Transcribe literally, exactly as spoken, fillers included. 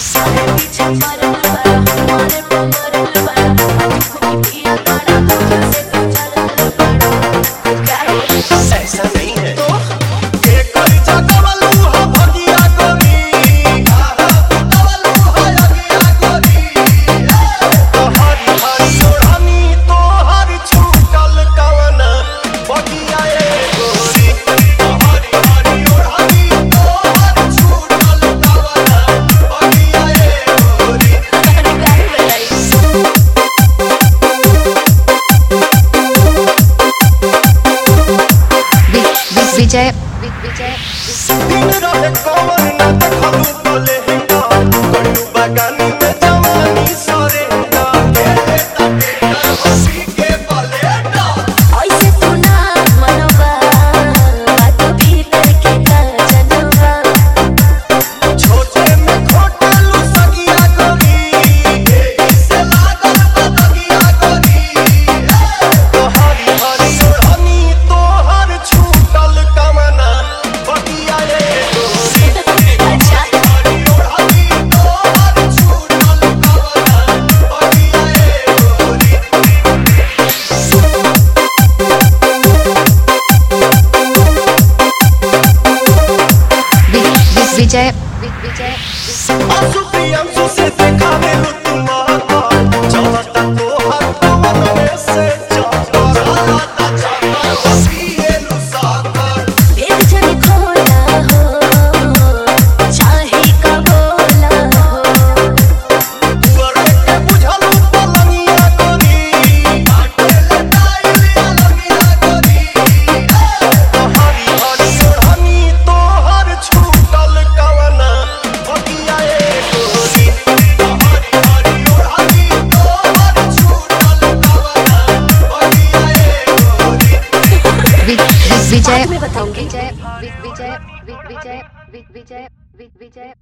विजय विजय दिन रहे कमर ना देखलू बोले हिंदा करू बगानी में जवानी सरेंदा खेले ताके हंसी के बलेटा ऐसे तू ना मनवा बात भीतर के का जनवा छोटे में खोटलू सगिया करी से लागल बदगिया करी तोहरी हरी ओढ़नी तोहर छूटल कमना बगिया रे अच्छा हरी ओढ़नी तोहर छूटल कमना बगिया रे विजय विजय आंसू पे आंसू से देखा मेलू तुम आता चलता तो हर पवन में से चलता चलता चलता पिए लू साकर भेद जब खोला हो चाहे का बोला हो दुआरे के बुझलू पलंगिया करी बाटले ताइलिया लगिया करी हरी हरी ओढ़नी तोहर छूटल कवना बगिया ए गोरी हरी हरी ओढ़नी तोहर छूटल कवना बगिया ए गोरी विजय बाद में बताऊंगी। विजय विजय विजय विजय विजय